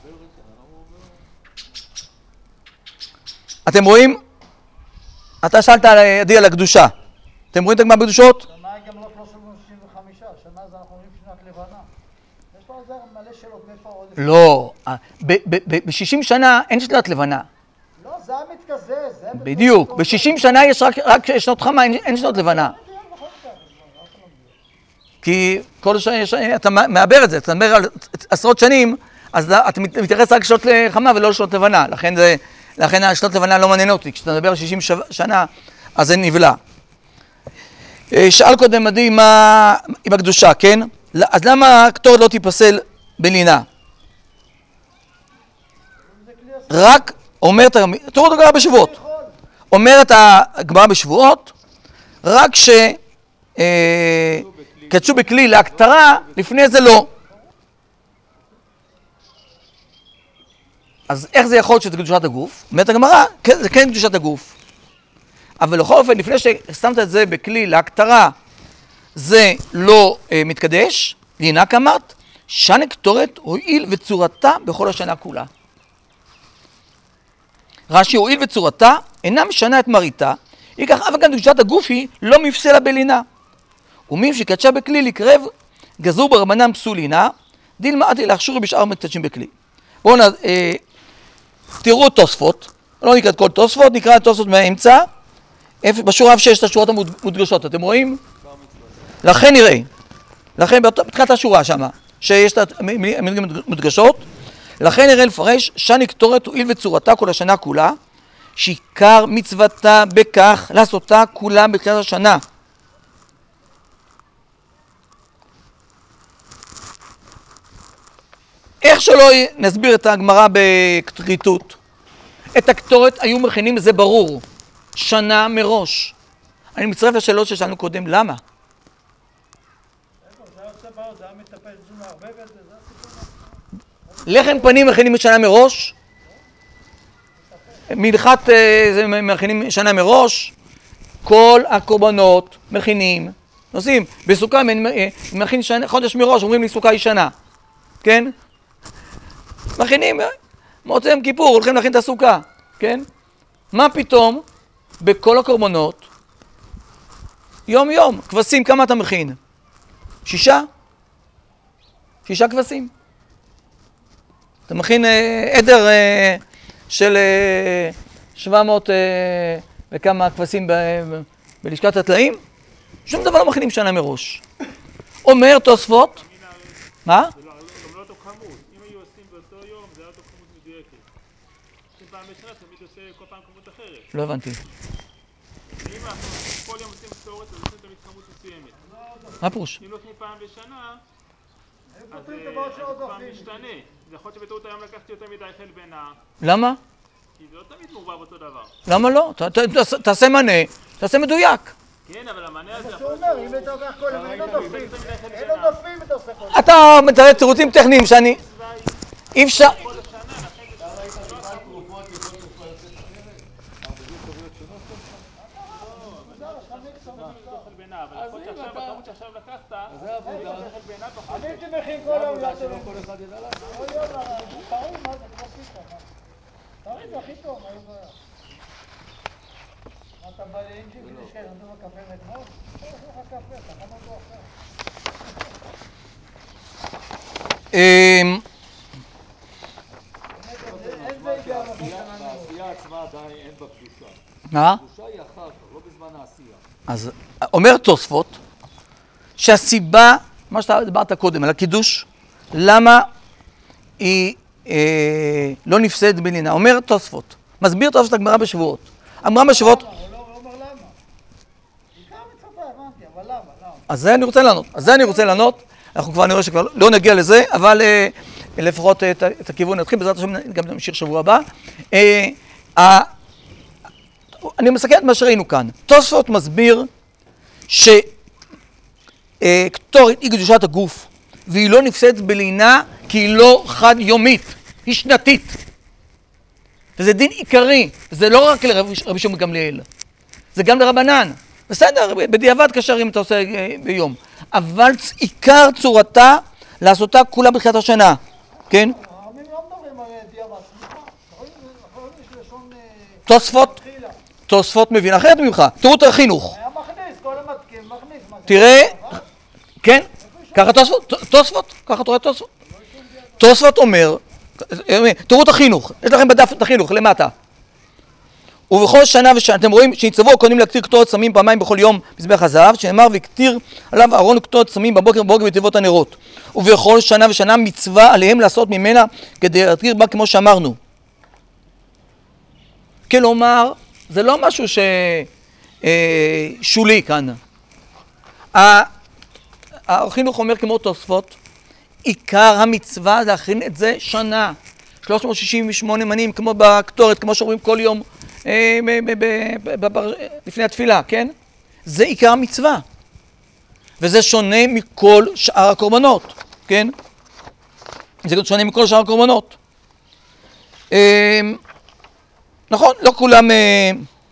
אתם רואים? אתה שאלת עדי על הקדושה. אתם רואים את הגמרא בקדושות? שנה היא גם לא שלוש מאות שישים וחמש, שנה זה אנחנו רואים שנת לבנה. יש פה על זה מלא שאלות, מאיפה העודף? לא, ב-שישים שנה אין שנת לבנה. לא, זה המתקזז, זה... בדיוק, ב-שישים שנה יש רק שנות חמה, אין שנות לבנה. כי כל שנה אתה מעבר את זה, אתה מדבר על עשרות שנים, אז אתה מתייחס רק לשנות חמה ולא לשנות לבנה, לכן זה... לכן השנות לבנה לא מעניין אותי, כשאתה מדבר על שישים שנה, אז זה נבלע. שאל קודם עדי מה עם הקדושה, כן? אז למה הקטורת לא תיפסל בלינה? רק אומרת, תראו את הגמרא בשבועות, אומרת הגמרא בשבועות, רק ש... קדשו בכלי להקטרה, לפני זה לא. אז איך זה יכול להיות שזה קדושת הגוף? אומרת הגמרא, זה כן קדושת הגוף. אבל לכל אופן, לפני ששמת את זה בכלי להקטרה, זה לא אה, מתקדש, לינה כאמרת, שנה קטורת הועיל וצורתה בכל השנה כולה. רש"י הועיל וצורתה, אינה משנה את מריתה, היא כך אף גם קדושת הגוף היא לא מפסלה בלינה. ומי שקדשה בכלי לקרב, גזרו ברבנן פסול לינה, דילמאתי להכשירו בשאר מקדשים בכלי. בואו נ... אה, תראו תוספות, לא נקרא את כל תוספות, נקרא את תוספות מהאמצע, בשורה שש את השורות המודגשות, אתם רואים? לכן נראה, לכן בתחילת השורה שמה, שיש את המילים המודגשות, לכן נראה לפרש, שנה קטורת הועיל וצורתה כל השנה כולה, שעיקר מצוותה בכך לעשותה כולה בתחילת השנה. איך שלא נסביר את הגמרא בכריתות, את הקטורת היו מכינים, זה ברור, שנה מראש. אני מצטרף לשאלות ששאלנו קודם, למה? לחם פנים מכינים שנה מראש, מלכת זה מכינים שנה מראש, כל הקורבנות מכינים, נוסעים, בסוכה מכין חודש מראש, אומרים לי סוכה היא שנה, כן? מכינים, מוצאי יום כיפור, הולכים להכין את הסוכה, כן? מה פתאום? בכל הקורבנות, יום יום, כבשים, כמה אתה מכין? שישה? שישה כבשים. אתה מכין אה, עדר אה, של אה, שבע מאות אה, וכמה כבשים ב, ב, בלשכת הטלאים, שום דבר לא מכינים שנה מראש. אומר תוספות, מה? זה לא, גם לא אותו כמות. אם היו עושים באותו יום, זה היה אותו כמות מדויקת. עושים פעם בשנה, תמיד עושה כל פעם כמות אחרת. לא הבנתי. אם אנחנו כל יום עושים קטורת, אז עושים תמיד כמות מסוימת. מה פירוש? אם לוקחים פעם בשנה, היו אז פותרים את אה, הבעיות של אז זה כל פעם העודפים. משתנה. זה יכול להיות שבטעות היום לקחתי יותר מדי חל בינה, למה? כי זה לא תמיד מעורבב אותו דבר. למה לא? ת, ת, ת, תעשה מנה, תעשה מדויק. כן, אבל המנה הזה מה יכול שהוא להיות אומר, אם אתה לוקח כל יום, אין עודפים. יותר מדי חל אין בינה. עודפים ואתה עושה כל יום. אתה מתאר תירוצים טכניים שאני... מצווה היא אי אפשר... כל השנה, לכן זה אתה ראית זה לא בכלל הכמות. תרופות, יכול תרופה יוצאת אחרת? מה, בדיוק כמויות שונות כל פעם? לא, אבל לא תשתמש מיקסר תמיד מוגזר. אותו חל בינה, אבל אז יכול להיות אם שעכשיו, אתה- בכמות שעכשיו לקחת, אז זה עבודה. יותר חל בינה פחות. אני הייתי מכין זה כל יום עבודה להיות שלא טובים. כל אחד ידע לעשות. כל יום, טרי, מה זה כמו פיתה, מה? טרי זה הכי טוב, מה זה בעיה? מה אתה בא לאינג'י בלי שקט, נתנו לו קפה מאתמול? אתה עושה לך קפה, אתה חם אותו עכשיו. אמ, אין זה היגיון לעשות שנה מראש. בעשייה עצמה עדיין אין בה קדושה. מה? קדושה היא אחר כך, לא בזמן העשייה. אז אומר תוספות שהסיבה, מה שאתה דיברת קודם על הקידוש, למה היא אה, לא נפסדת בלינה. אומר תוספות, מסביר תוספות הגמרא בשבועות. הגמרא בשבועות... למה? הוא לא הוא לא אומר למה. עיקר מצווה, הבנתי, אבל למה? למה? אז זה אני רוצה לענות, אז זה אני רוצה לענות. אנחנו כבר נראה שכבר לא נגיע לזה, אבל אה, לפחות את, את הכיוון נתחיל, בעזרת השם גם נמשיך שבוע הבא. אה, אה, אני מסכם את מה שראינו כאן. תוספות מסביר שקטורת היא קדושת הגוף, והיא לא נפסדת בלינה כי היא לא חד יומית, היא שנתית. וזה דין עיקרי, זה לא רק לרבי שמעון גמליאל, זה גם לרבנן. בסדר, בדיעבד קשר אם אתה עושה אה, ביום. אבל עיקר צורתה לעשותה כולה בתחילת השנה, כן? הערבים לא מדברים על דיעבד, סליחה. רואים, יש לשון... אה, תוספות, מתחילה. תוספות מבין אחרת ממך. תראו את החינוך. היה מכניס, כל המתקין מכניס. מה זה? תראה, דיעבד? כן? ככה תוספות, תוספות, ככה אתה רואה תוספות. תוספות אומר, תראו את החינוך, יש לכם בדף את החינוך, למטה. ובכל שנה ושנה, אתם רואים שנצטוו הכהנים להקטיר קטורת סמים פעמיים בכל יום מזבח הזהב, שנאמר והקטיר עליו אהרון קטורת סמים בבוקר ובבוקר בתיבות הנרות. ובכל שנה ושנה מצווה עליהם לעשות ממנה כדי להקטיר בה כמו שאמרנו. כלומר, זה לא משהו ש... אה, שולי כאן. החינוך אומר כמו תוספות, עיקר המצווה להכין את זה שנה. שלוש מאות שישים ושמונה מנים כמו בקטורת, כמו שאומרים כל יום אה, ב- ב- ב- ב- לפני התפילה, כן? זה עיקר המצווה. וזה שונה מכל שאר הקורבנות, כן? זה שונה מכל שאר הקורבנות. אה, נכון, לא כולם... אה,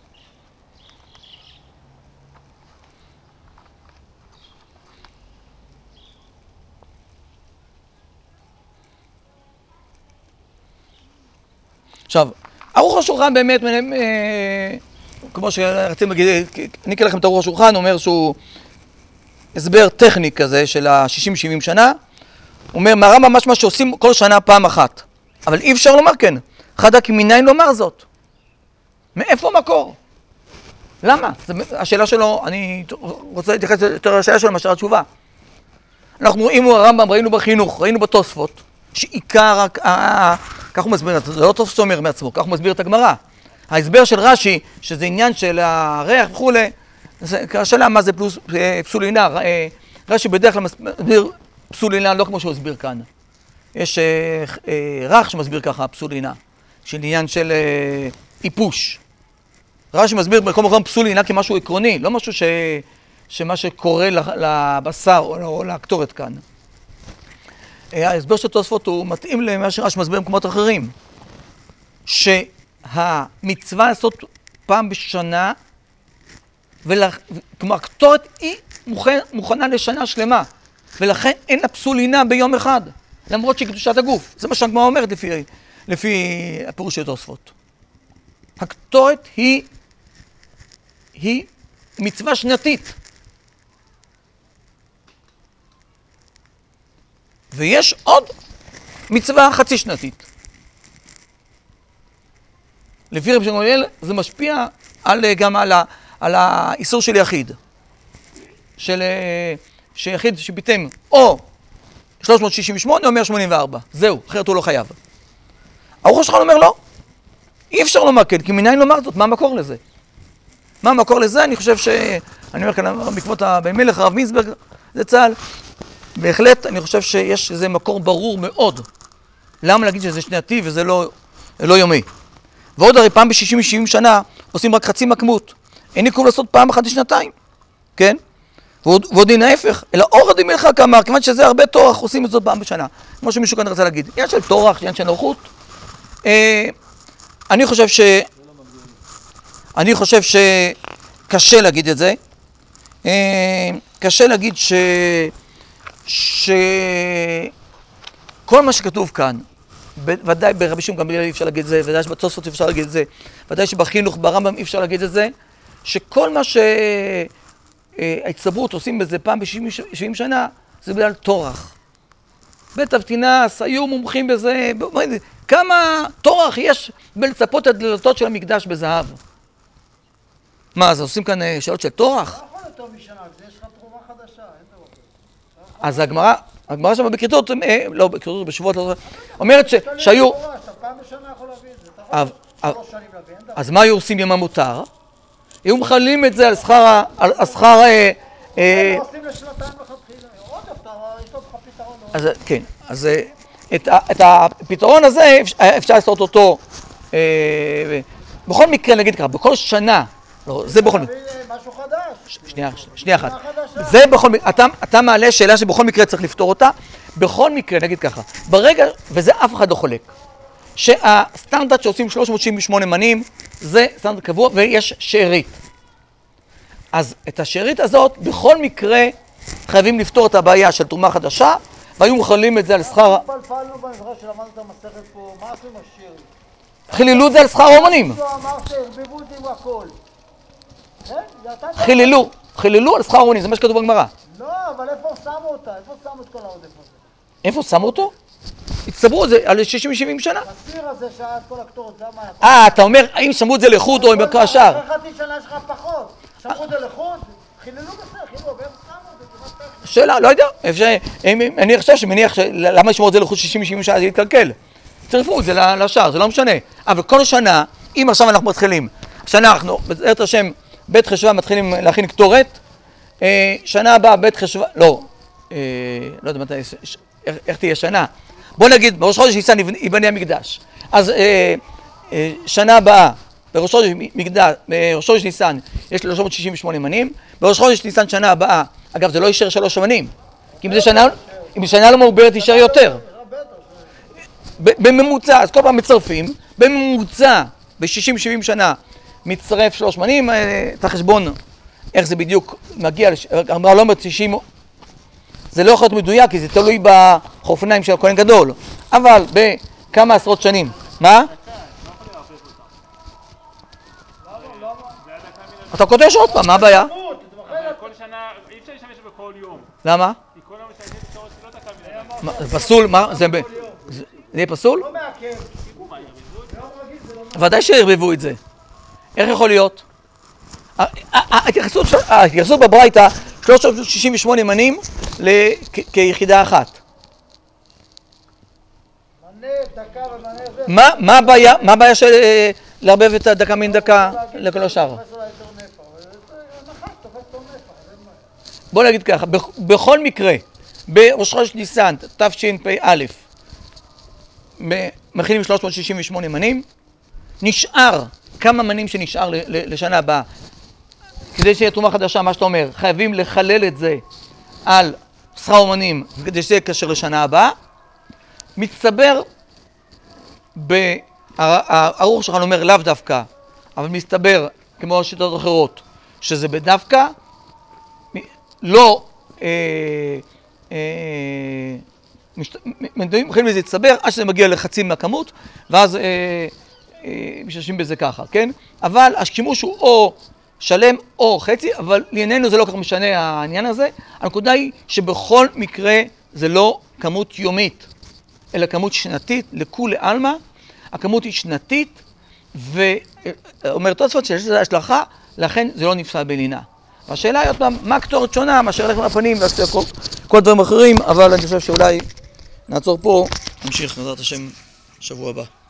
עכשיו, ערוך השולחן באמת, אה, כמו שרציתי להגיד, אני אקרא לכם את ערוך השולחן, אומר שהוא הסבר טכני כזה של ה-שישים שבעים שנה, הוא אומר, מראה ממש מה שעושים כל שנה פעם אחת. אבל אי אפשר לומר כן, חדק מניין לומר זאת. מאיפה המקור? למה? זה, השאלה שלו, אני רוצה להתייחס יותר לשאלה שלו מאשר התשובה. אנחנו רואים הרמב"ם, ראינו בחינוך, ראינו בתוספות, שעיקר, כך הוא מסביר, זה לא תוספות אומר מעצמו, כך הוא מסביר את הגמרא. ההסבר של רש"י, שזה עניין של הריח וכולי, השאלה מה זה פלוס, פסול עינה, רש"י בדרך כלל מסביר פסול עינה לא כמו שהוא הסביר כאן. יש רך שמסביר ככה פסול עינה, של עניין של איפוש. רש"י מסביר בכל מקום פסול עינה כמשהו עקרוני, לא משהו ש... שמה שקורה לבשר או לקטורת כאן. ההסבר של תוספות הוא מתאים למה שרש"י מסביר במקומות אחרים. שהמצווה לעשות פעם בשנה, כמו הקטורת היא מוכנה, מוכנה לשנה שלמה, ולכן אין לה פסול עינה ביום אחד, למרות שהיא קדושת הגוף. זה מה שהגמרא אומרת לפי, לפי הפירוש של תוספות. הקטורת היא, היא מצווה שנתית. ויש עוד מצווה חצי שנתית. לפי רבי שמעון גמליאל זה משפיע על, גם על, ה, על האיסור של יחיד. של שיחיד שביתם או שלוש מאות שישים ושמונה או מאה שמונים וארבע. זהו, אחרת הוא לא חייב. האור השולחן אומר לא. אי אפשר לומר כן, כי מניין לומר זאת, מה המקור לזה? מה המקור לזה? אני חושב ש... אני אומר כאן בעקבות הבן מלך, הרב מינסברג, זה צה"ל. בהחלט, אני חושב שיש איזה מקור ברור מאוד. למה להגיד שזה שנתי וזה לא, לא יומי? ועוד הרי פעם ב-שישים שבעים שנה עושים רק חצי מקמות. אין עיכוב לעשות פעם אחת לשנתיים, כן? ועוד, ועוד אין ההפך, אלא אור הדין מלכה כאמר, כיוון שזה הרבה תורח, עושים את זאת פעם בשנה. כמו שמישהו כאן רצה להגיד. עניין של תורח, עניין של נוחות. אה, אני חושב ש... אני חושב שקשה להגיד את זה. אה, קשה להגיד ש... שכל מה שכתוב כאן, ודאי ברבי שמעון גמליאל אי אפשר להגיד את זה, ודאי שבתוספות אפשר להגיד את זה, ודאי שבחינוך ברמב"ם אי אפשר להגיד את זה, שכל מה שההצטברות עושים בזה פעם ב-שבעים שנה, זה בגלל תורח. בית אבטינס היו מומחים בזה, כמה תורח יש בלצפות את דלתות של המקדש בזהב. מה, אז עושים כאן שאלות של תורח? לא יכול יותר משנה, יש לך תרומה חדשה, אין דבר כזה. אז הגמרא, הגמרא שם בכריתות, לא, בכריתות, בשבועות, אומרת שהיו... אתה פעם בשנה יכול להביא את זה, אתה יכול שלוש שנים להביא, אין דבר. אז מה היו עושים יום המותר? היו מחללים את זה על שכר... על שכר... הם עושים לשנתיים לכתחילה, עוד הפתעה, יש לו לך פתרון. אז כן, אז את הפתרון הזה אפשר לעשות אותו בכל מקרה, נגיד ככה, בכל שנה, זה בכל מקרה. משהו חדש. שנייה, שנייה אחת. זה בכל מקרה, אתה, אתה מעלה שאלה שבכל מקרה צריך לפתור אותה. בכל מקרה, נגיד ככה, ברגע, וזה אף אחד לא חולק, שהסטנדרט שעושים שלוש מאות שבעים ושמונה מנים, זה סטנדרט קבוע ויש שארית. אז את השארית הזאת, בכל מקרה, חייבים לפתור את הבעיה של תרומה חדשה, והיו מחללים את זה על שכר... פלפלנו במזרח שלמדנו את המסכת פה, מה עשו עם השארית? חיללו את זה על שכר האומנים. מישהו אמר שהרביבו את זה עם הכל. חיללו, חיללו על שכר האומנים, זה מה שכתוב בגמרא. לא, אבל איפה שמו אותה? איפה שמו את כל העודף הזה? איפה שמו אותו? הצטברו את זה על שישים שבעים שנה. הסיר הזה שהיה את כל הקטורת, זה מה היה? אה, אתה אומר, האם שמרו את זה לחוד או עם כל השאר? אחרי חצי שנה יש לך פחות. שמרו את זה לחוד? חיללו בזה, חיללו, ואיפה שמו את זה? כמעט טכני. שאלה, לא יודע. אני חושב שמניח, למה לשמור את זה לחוד שישים שבעים שנה זה יתקלקל? צרפו את זה לשאר, זה לא משנה. אבל כל שנה, אם עכשיו אנחנו מתחילים, שנה אנחנו, בעזרת השם, בית חשבה מתחילים להכין קטורת, שנה הבאה בית חשבה, לא, לא יודע מתי, איך תהיה שנה. בוא נגיד, בראש חודש ניסן ייבנה המקדש. אז שנה הבאה, בראש חודש מקדש, בראש חודש ניסן יש שלוש מאות שישים ושמונה מנים, בראש חודש ניסן שנה הבאה, אגב זה לא יישאר שלוש מנים, כי אם זה שנה, אם שנה לא מעוברת יישאר יותר. בממוצע, אז כל פעם מצרפים, בממוצע, ב-שישים שבעים שנה, מצטרף שלוש מנים, את החשבון, איך זה בדיוק מגיע, אמרה לא אומרת שישים, זה לא יכול להיות מדויק, כי זה תלוי בחופניים של הכהן גדול, אבל בכמה עשרות שנים, מה? אתה קודש עוד פעם, מה הבעיה? כל שנה, אי אפשר להשתמש בכל יום. למה? כי כל יום משתמשים בשורש שלא תקע מילה. פסול, מה? זה יהיה פסול? לא מעכב. ודאי שהרבבו את זה. איך יכול להיות? ההתייחסות בברייתא, שלוש מאות שישים ושמונה מנים כיחידה אחת. מנה, דקה ומנה זה. מה הבעיה של לערבב את הדקה מן דקה לכל השאר? בוא נגיד ככה, בכל מקרה, בראש חודש ניסן, תשפ"א, מכינים שלוש מאות שישים ושמונה מנים, נשאר, כמה מנים שנשאר לשנה הבאה, כדי שיהיה תרומה חדשה, מה שאתה אומר, חייבים לחלל את זה על שכר אומנים, כדי שזה יקשר לשנה הבאה, מצטבר, הארוך שלך אומר לאו דווקא, אבל מסתבר, כמו השיטות אחרות, שזה בדווקא, לא, אה, אה, מתחילים לזה להצטבר, עד שזה מגיע לחצי מהכמות, ואז אה, אה, משתמשים בזה ככה, כן? אבל השימוש הוא או שלם או חצי, אבל לענייננו זה לא כך משנה העניין הזה. הנקודה היא שבכל מקרה זה לא כמות יומית. אלא כמות שנתית, לכולי עלמא, הכמות היא שנתית, ואומר תוספות שיש לזה השלכה, לכן זה לא נפסל בלינה. והשאלה היא עוד פעם, מה קטורת שונה מאשר לחם הפנים והסטייק כל דברים אחרים, אבל אני חושב שאולי נעצור פה, נמשיך בעזרת השם שבוע הבא.